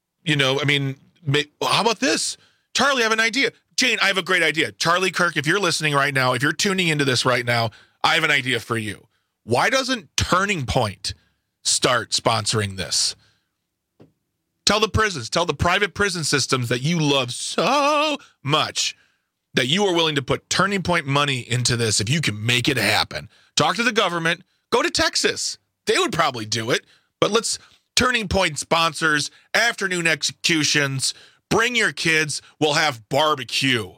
how about this? Charlie, I have an idea. Jane, I have a great idea. Charlie Kirk, if you're listening right now, if you're tuning into this right now, I have an idea for you. Why doesn't Turning Point start sponsoring this? Tell the prisons, tell the private prison systems that you love so much that you are willing to put Turning Point money into this if you can make it happen. Talk to the government. Go to Texas. They would probably do it. But Turning Point sponsors afternoon executions. Bring your kids. We'll have barbecue.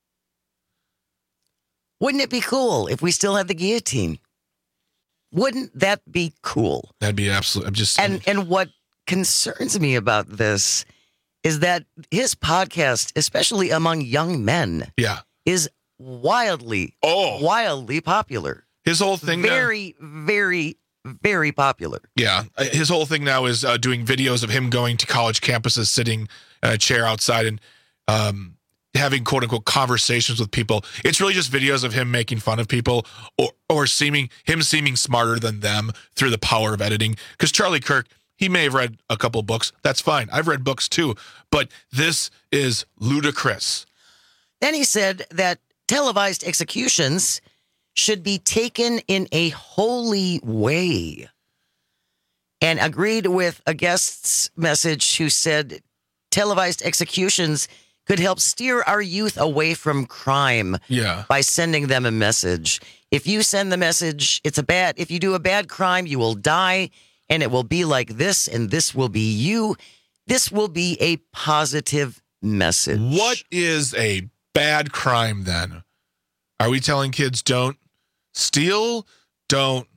Wouldn't it be cool if we still had the guillotine? Wouldn't that be cool? That'd be absolutely. And what concerns me about this is that his podcast, especially among young men, is wildly popular. His whole thing very, very, very popular. Yeah. His whole thing now is doing videos of him going to college campuses, sitting in a chair outside and having quote unquote conversations with people. It's really just videos of him making fun of people or seeming smarter than them through the power of editing. Because Charlie Kirk, he may have read a couple books. That's fine. I've read books too. But this is ludicrous. Then he said that televised executions should be taken in a holy way, and agreed with a guest's message who said televised executions could help steer our youth away from crime by sending them a message. If you send the message, if you do a bad crime, you will die, and it will be like this, and this will be you. This will be a positive message. What is a bad crime then? Are we telling kids don't steal? Don't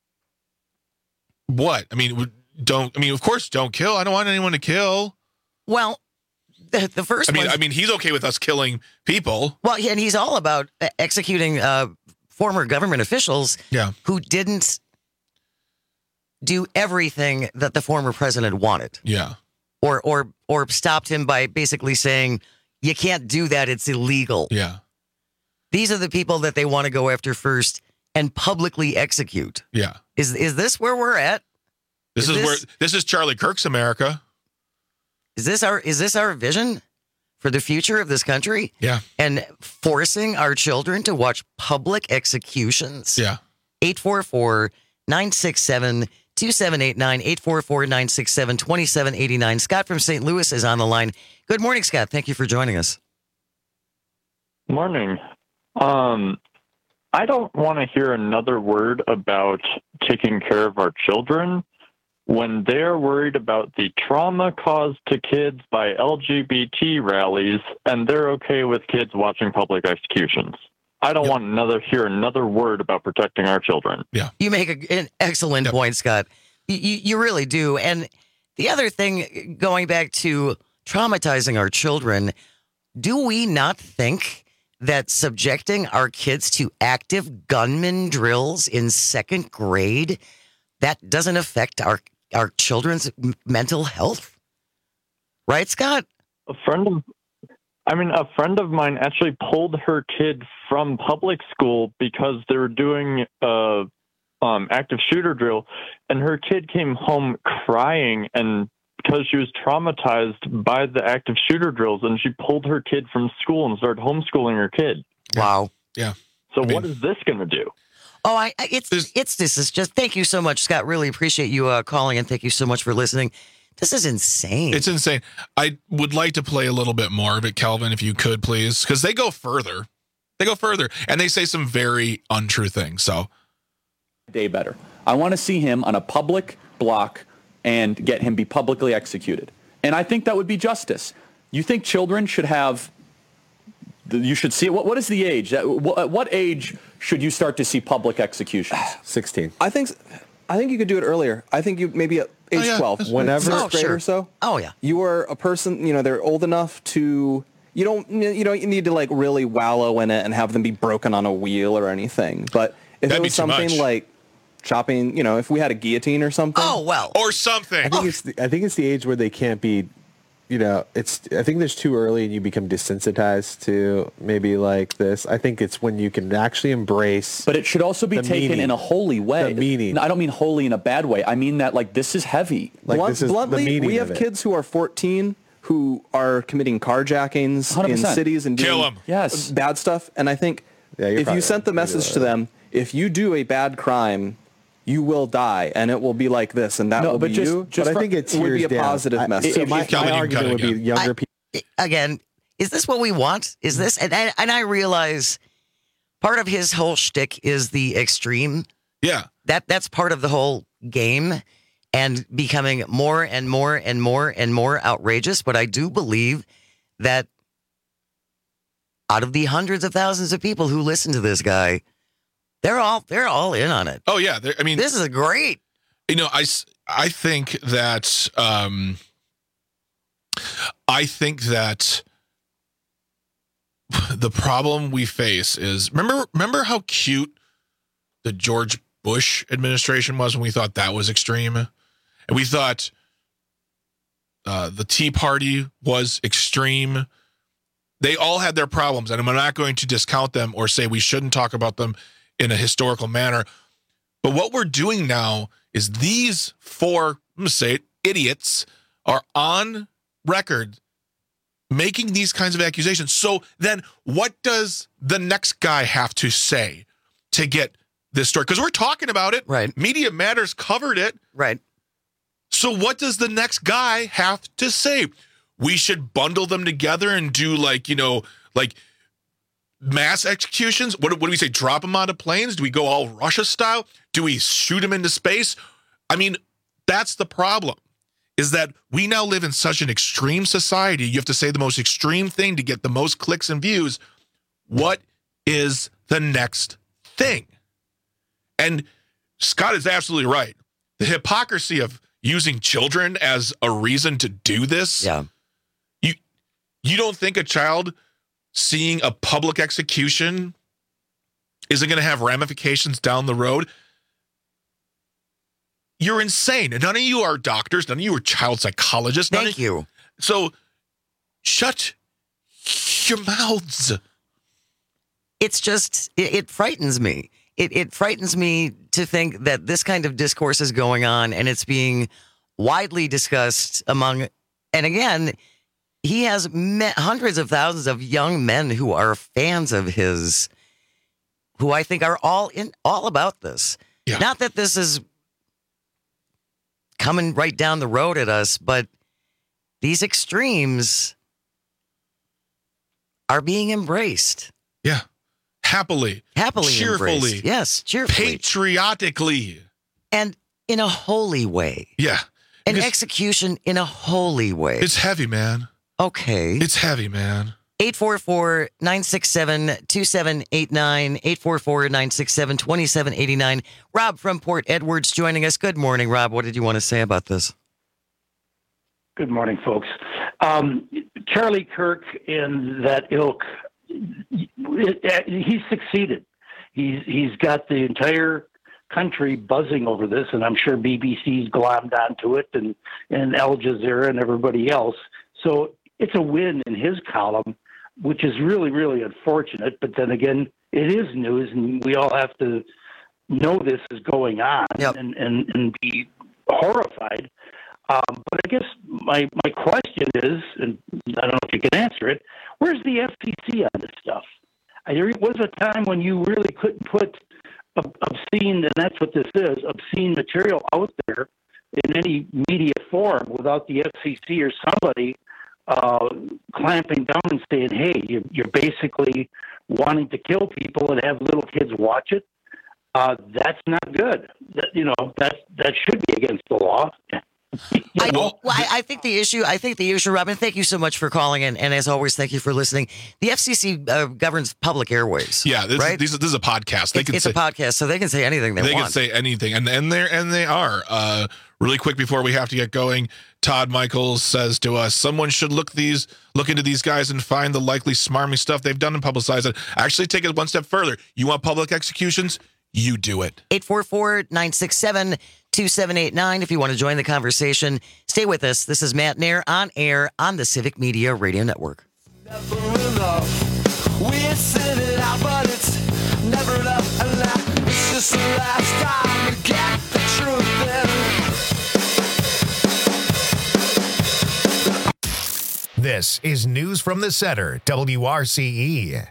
what? Of course, don't kill. I don't want anyone to kill. Well, the first one. He's okay with us killing people. Well, and he's all about executing former government officials who didn't do everything that the former president wanted. Yeah. Or stopped him by basically saying, you can't do that, it's illegal. Yeah. These are the people that they want to go after first and publicly execute. Yeah. Is this where we're at? This is Charlie Kirk's America. Is this our vision for the future of this country? Yeah. And forcing our children to watch public executions? Yeah. 844-967-2789, 844-967-2789. Scott from St. Louis is on the line. Good morning, Scott. Thank you for joining us. Morning. I don't want to hear another word about taking care of our children when they're worried about the trauma caused to kids by LGBT rallies, and they're okay with kids watching public executions. I don't want to hear another word about protecting our children. Yeah. You make an excellent point, Scott. You really do. And the other thing, going back to traumatizing our children, do we not think that subjecting our kids to active gunman drills in second grade, that doesn't affect our children's mental health? Right, Scott? A friend of mine actually pulled her kid from public school because they were doing active shooter drill, and her kid came home crying and because she was traumatized by the active shooter drills, and she pulled her kid from school and started homeschooling her kid. Wow. Yeah. So what is this going to do? Oh, this is just, thank you so much, Scott. Really appreciate you calling, and thank you so much for listening. This is insane. It's insane. I would like to play a little bit more of it, Calvin, if you could, please, because they go further. And they say some very untrue things. So, day better. I want to see him on a public block and get him be publicly executed. And I think that would be justice. You think children should have, you should see, what is the age? At what age should you start to see public executions? 16. I think you could do it earlier. I think you maybe at age 12. Whenever. First grade or so. Oh, yeah. You are a person, they're old enough to, you don't need to like really wallow in it and have them be broken on a wheel or anything. But if it was something like, chopping, if we had a guillotine or something. Oh, well. Or something. I think it's the age where they can't be, I think there's too early and you become desensitized to maybe like this. I think it's when you can actually embrace. But it should also be taken in a holy way. The meaning. I don't mean holy in a bad way. I mean that like this is heavy. Bluntly, we have kids who are 14 who are committing carjackings 100%. in cities and Kill doing 'em. bad stuff. And I think if you sent the message to them, if you do a bad crime, you will die, and it will be like this, and that will be you. But I think it would be a positive message. So my argument would be younger people. Again, is this what we want? Is this? And I realize part of his whole shtick is the extreme. Yeah. That's part of the whole game and becoming more and more and more and more outrageous. But I do believe that out of the hundreds of thousands of people who listen to this guy, they're all in on it. Oh yeah, I mean, this is great. I think that the problem we face is remember how cute the George Bush administration was when we thought that was extreme, and we thought the Tea Party was extreme. They all had their problems, and I'm not going to discount them or say we shouldn't talk about them in a historical manner. But what we're doing now is these four, I'm going to say it, idiots are on record making these kinds of accusations. So then what does the next guy have to say to get this story? Because we're talking about it. Right. Media Matters covered it. Right. So what does the next guy have to say? We should bundle them together and do like mass executions? What do we say? Drop them out of planes? Do we go all Russia style? Do we shoot them into space? I mean, that's the problem, is that we now live in such an extreme society. You have to say the most extreme thing to get the most clicks and views. What is the next thing? And Scott is absolutely right. The hypocrisy of using children as a reason to do this. Yeah. You don't think a child seeing a public execution isn't going to have ramifications down the road? You're insane. None of you are doctors. None of you are child psychologists. Thank you. So shut your mouths. It's just, it frightens me. It frightens me to think that this kind of discourse is going on and it's being widely discussed among, and again, he has hundreds of thousands of young men who are fans of his, who I think are all about this. Yeah. Not that this is coming right down the road at us, but these extremes are being embraced. Yeah. Happily, cheerfully, embraced. Yes, cheerfully, patriotically, and in a holy way. Yeah, an execution in a holy way. It's heavy, man. Okay, it's heavy, man. 844-967-2789, 844-967-2789. Rob from Port Edwards joining us. Good morning, Rob. What did you want to say about this? Good morning, folks. Charlie Kirk and that ilk, he's succeeded. He's got the entire country buzzing over this, and I'm sure BBC's glommed onto it, and Al Jazeera and everybody else. So it's a win in his column, which is really, really unfortunate. But then again, it is news, and we all have to know this is going on and be horrified. But I guess my question is, and I don't know if you can answer it, where's the FCC on this stuff? There was a time when you really couldn't put obscene, and that's what this is, obscene material out there in any media forum without the FCC or somebody clamping down and saying, hey, you're basically wanting to kill people and have little kids watch it. That's not good. That should be against the law. I think the issue, Robin, thank you so much for calling in. And as always, thank you for listening. The FCC governs public airways. Yeah, right? This is a podcast. It's a podcast, so they can say anything they want. They can say anything, and they are. Really quick before we have to get going, Todd Michaels says to us, someone should look into these guys and find the likely smarmy stuff they've done and publicize it. Actually, take it one step further. You want public executions? you do it. 844-967-2789 if you want to join the conversation. Stay with us. This is Matt Nair on air on the Civic Media Radio Network. Never enough. We said it out, but it's never enough. And now it's just the last time to get the truth in. This is News from the Center, WRCE.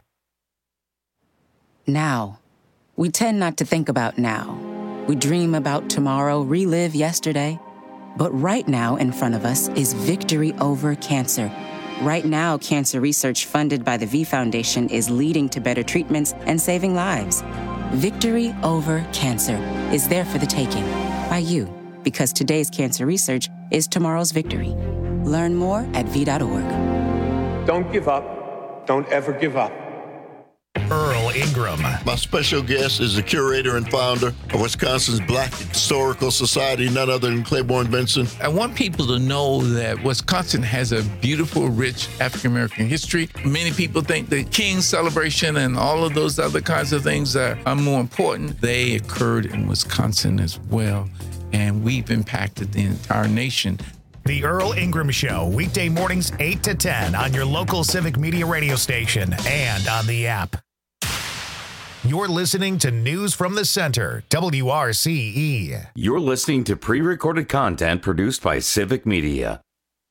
Now. We tend not to think about now. We dream about tomorrow, relive yesterday. But right now in front of us is victory over cancer. Right now, cancer research funded by the V Foundation is leading to better treatments and saving lives. Victory over cancer is there for the taking by you, because today's cancer research is tomorrow's victory. Learn more at v.org. Don't give up. Don't ever give up. Earl Ingram. My special guest is the curator and founder of Wisconsin's Black Historical Society, none other than Claiborne Benson. I want people to know that Wisconsin has a beautiful, rich African-American history. Many people think the King celebration and all of those other kinds of things are more important. They occurred in Wisconsin as well, and we've impacted the entire nation. The Earl Ingram Show, weekday mornings 8 to 10 on your local Civic Media radio station and on the app. You're listening to News from the Center, WRCE. You're listening to pre-recorded content produced by Civic Media.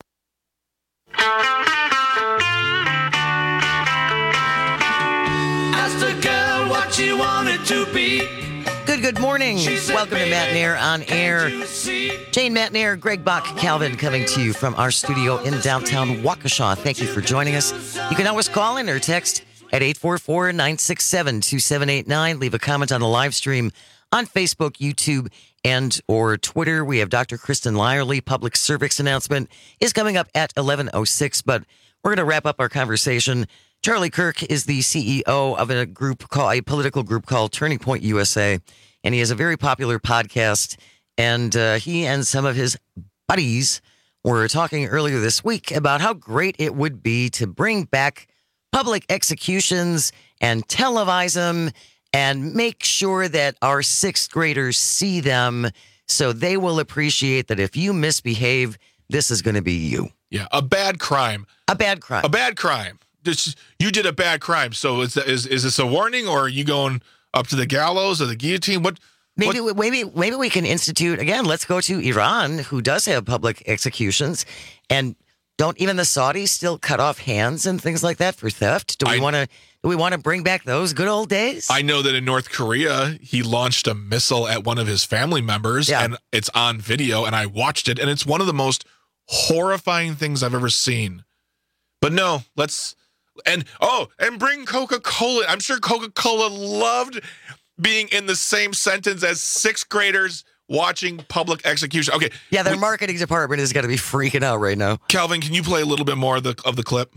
Ask the girl what she wanted to be. Good morning. Welcome to Matt Nair on air. Jane, Matt Nair, Greg Bach, Calvin coming to you from our studio in downtown Waukesha. Thank you for joining us. You can always call in or text at 844-967-2789. Leave a comment on the live stream on Facebook, YouTube, and or Twitter. We have Dr. Kristen Lyerly. Public service announcement is coming up at 11:06, but we're going to wrap up our conversation. Charlie Kirk is the CEO of a political group called Turning Point USA, and he has a very popular podcast. And he and some of his buddies were talking earlier this week about how great it would be to bring back public executions and televise them and make sure that our sixth graders see them so they will appreciate that if you misbehave, this is going to be you. Yeah, a bad crime. A bad crime. A bad crime. You did a bad crime. So is this a warning, or are you going up to the gallows or the guillotine? Maybe we can institute, again, let's go to Iran, who does have public executions, and don't even the Saudis still cut off hands and things like that for theft? Do we want to bring back those good old days? I know that in North Korea, he launched a missile at one of his family members, and it's on video, and I watched it, and it's one of the most horrifying things I've ever seen. But no, and bring Coca-Cola. I'm sure Coca-Cola loved being in the same sentence as sixth graders watching public execution. Okay. Yeah, their marketing department is going to be freaking out right now. Calvin, can you play a little bit more of the clip?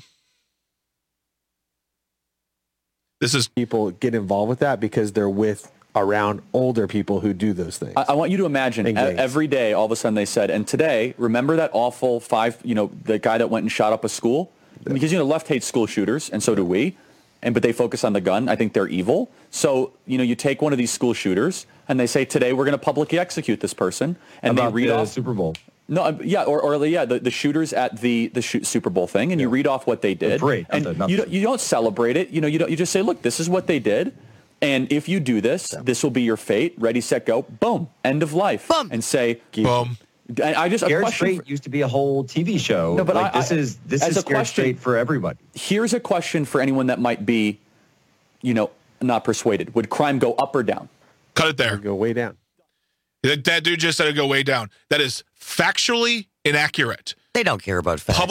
This is people get involved with that because they're around older people who do those things. I want you to imagine every day, all of a sudden they said, and today, remember that awful the guy that went and shot up a school? Yeah. Because, the left hates school shooters, and so do we. But they focus on the gun. I think they're evil. So, you take one of these school shooters, and they say, today we're going to publicly execute this person. And about they read off Super Bowl. No, yeah, the shooters at the Super Bowl thing, and you read off what they did. Great. And you don't celebrate it. You just say, look, this is what they did. And if you do this, this will be your fate. Ready, set, go. Boom. End of life. Boom. And say, boom. Scared Straight used to be a whole TV show. No, but this is Scared Straight for everybody. Here's a question for anyone that might be, not persuaded. Would crime go up or down? Cut it there. Go way down. That dude just said it'd go way down. That is factually inaccurate. They don't care about facts.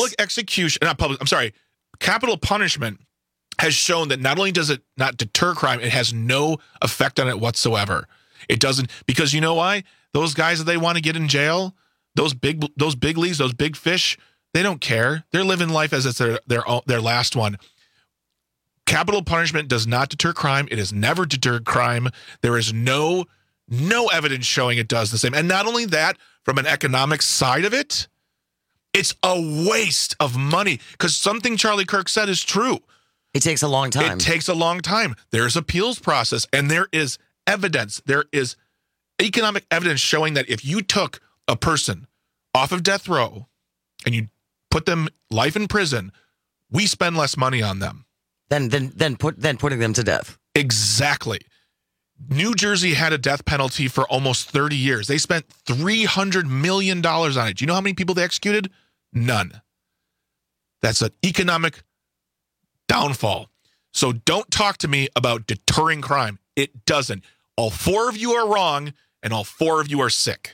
Capital punishment has shown that not only does it not deter crime, it has no effect on it whatsoever. It doesn't, because you know why? Those guys that they want to get in jail, those big leagues, those big fish, they don't care. They're living life as it's their last one. Capital punishment does not deter crime. It has never deterred crime. There is no evidence showing it does the same. And not only that, from an economic side of it, it's a waste of money, because something Charlie Kirk said is true. It takes a long time. It takes a long time. There's appeals process, and there is evidence. There is economic evidence showing that if you took a person off of death row and you put them life in prison, we spend less money on them. Than putting them to death. Exactly. New Jersey had a death penalty for almost 30 years. They spent $300 million on it. Do you know how many people they executed? None. That's an economic downfall. So don't talk to me about deterring crime. It doesn't. All 4 of you are wrong, and all 4 of you are sick.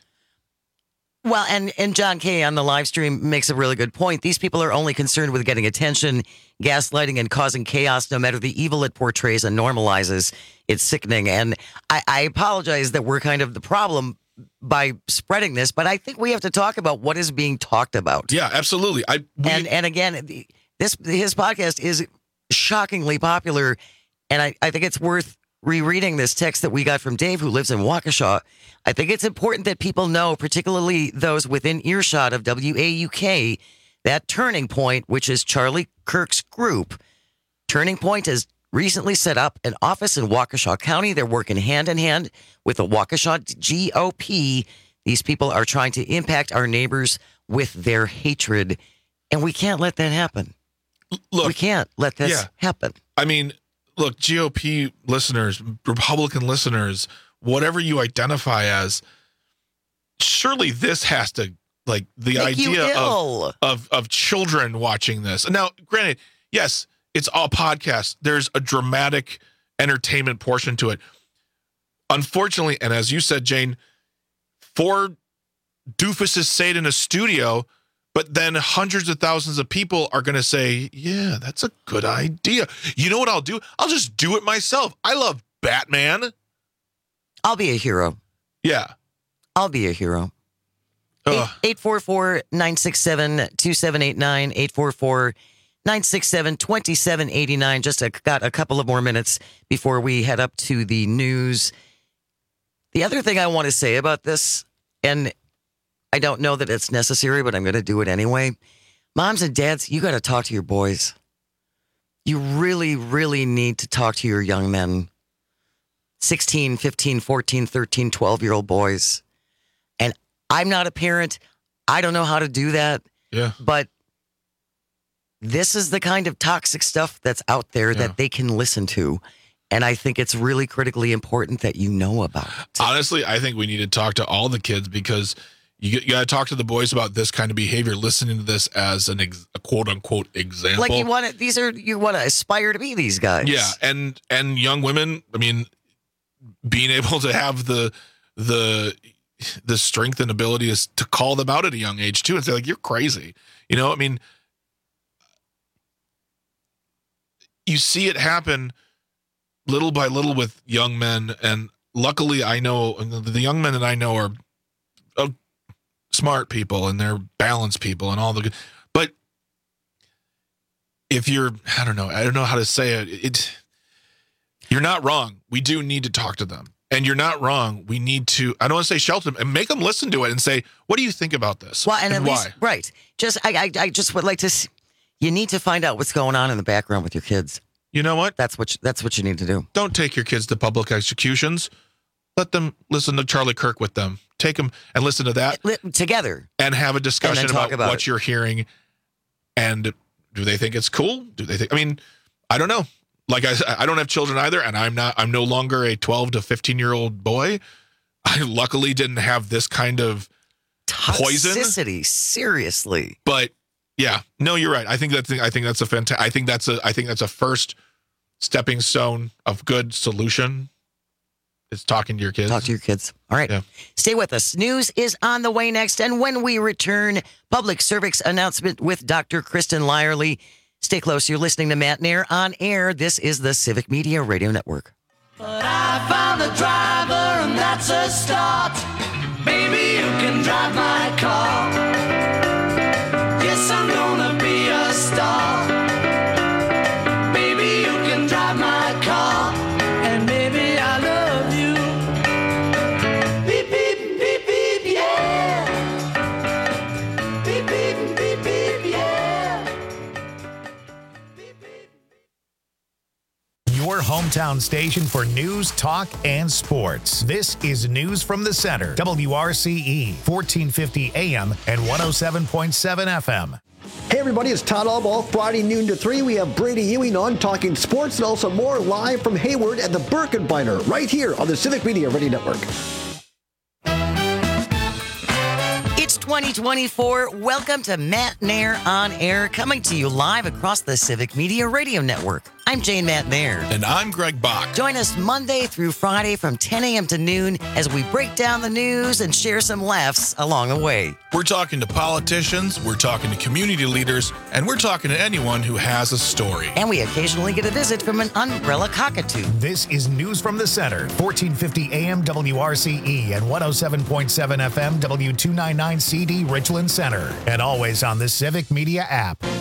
Well, and John Kay on the live stream makes a really good point. These people are only concerned with getting attention, gaslighting, and causing chaos, no matter the evil it portrays and normalizes. It's sickening. And I apologize that we're kind of the problem by spreading this, but I think we have to talk about what is being talked about. Yeah, absolutely. And again, his podcast is shockingly popular, and I think it's worth rereading this text that we got from Dave, who lives in Waukesha. I think it's important that people know, particularly those within earshot of WAUK, that Turning Point, which is Charlie Kirk's group. Turning Point has recently set up an office in Waukesha County. They're working hand in hand with the Waukesha GOP. These people are trying to impact our neighbors with their hatred, and we can't let that happen. Look, we can't let this happen. I mean, look, GOP listeners, Republican listeners, whatever you identify as, surely this has to, like, the Make idea of children watching this. Now, granted, yes, it's all podcasts. There's a dramatic entertainment portion to it. Unfortunately, and as you said, Jane, 4 doofuses say it in a studio, but then hundreds of thousands of people are going to say, yeah, that's a good idea. You know what I'll do? I'll just do it myself. I love Batman. I'll be a hero. Yeah. I'll be a hero. 844-967-2789, 844-967-2789. Just got a couple of more minutes before we head up to the news. The other thing I want to say about this, and I don't know that it's necessary, but I'm going to do it anyway. Moms and dads, you got to talk to your boys. You really, really need to talk to your young men. 16, 15, 14, 13, 12-year-old boys. And I'm not a parent. I don't know how to do that. Yeah. But this is the kind of toxic stuff that's out there that they can listen to. And I think it's really critically important that you know about it. Honestly, I think we need to talk to all the kids, because you got to talk to the boys about this kind of behavior, listening to this as a quote unquote example. Like you want to aspire to be these guys. Yeah. And young women, I mean, being able to have the strength and ability is to call them out at a young age too and say, like, you're crazy. You know, I mean, you see it happen little by little with young men. And luckily I know the young men that I know are smart people and they're balanced people and all the good. But if you're, I don't know how to say it. You're not wrong. We do need to talk to them. And you're not wrong. We need to, I don't want to say shelter them, and make them listen to it and say, what do you think about this? Well, and at why? least, right. Just, I just would like to, you need to find out what's going on in the background with your kids. You know what? That's what you need to do. Don't take your kids to public executions. Let them listen to Charlie Kirk with them. Take them and listen to that together and have a discussion about what you're hearing. And do they think it's cool? Do they think, I mean, I don't know. Like I don't have children either, and I'm no longer a 12 to 15-year-old boy. I luckily didn't have this kind of poison. Toxicity, seriously. But yeah, no, you're right. I think that's a fantastic. I think that's a first stepping stone of good solution. Is talking to your kids. Talk to your kids. All right. Yeah. Stay with us. News is on the way next. And when we return, public service announcement with Dr. Kristen Lyerly. Stay close. You're listening to Matt Nair on air. This is the Civic Media Radio Network. But I found a driver, and that's a start. Baby, you can drive my car. Yes, I'm gonna be a star. Baby, you can drive my car. And baby, I love you. Beep, beep, beep, beep, yeah. Beep, beep, beep, beep, yeah. Your hometown hometown station for news, talk, and sports. This is News from the Center, WRCE, 1450 AM and 107.7 FM. Hey everybody, it's Todd Allball. Friday noon to 3, we have Brady Ewing on talking sports and also more live from Hayward at the Birkenbeiner right here on the Civic Media Radio Network. It's 2024. Welcome to Matt Nair on Air, coming to you live across the Civic Media Radio Network. I'm Jane Matt Nair. And I'm Greg Bach. Join us Monday through Friday from 10 a.m. to noon as we break down the news and share some laughs along the way. We're talking to politicians, we're talking to community leaders, and we're talking to anyone who has a story. And we occasionally get a visit from an umbrella cockatoo. This is News from the Center, 1450 AM WRCE and 107.7 FM W299CD Richland Center. And always on the Civic Media app.